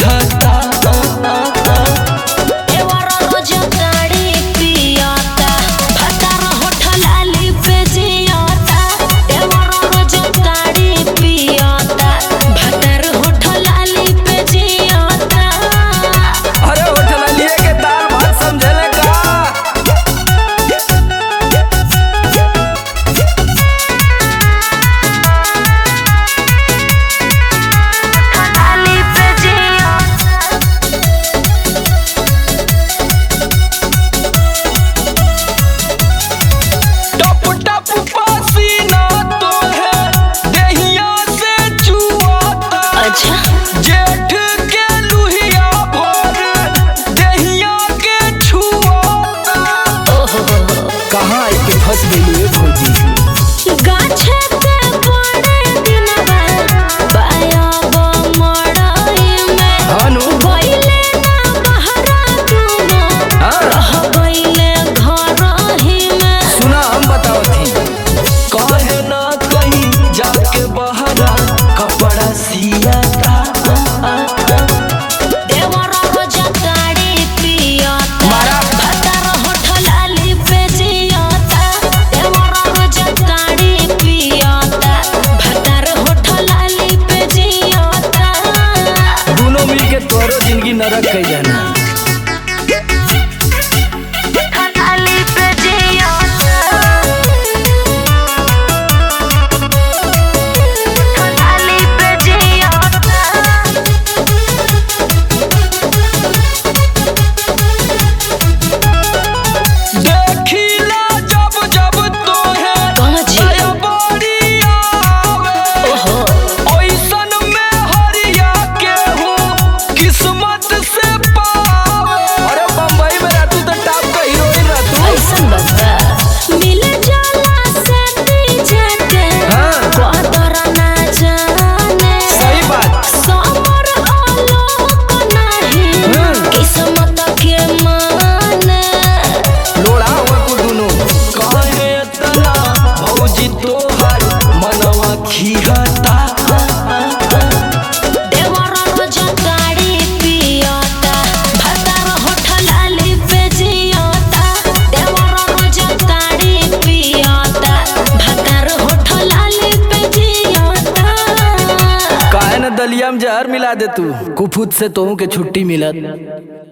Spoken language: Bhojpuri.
खीहता जेठ के लुहिया भोर दहिया के छुआता। कहाँ आके फंस गई है भौजी? सुना हम बताओ थी कहे ना कहीं जाके बहरा कपड़ा सिया तोरो जिंदगी नरक कई जाना। दलिया में जहर मिला दे तू कुफुत से तोहू के छुट्टी मिलत।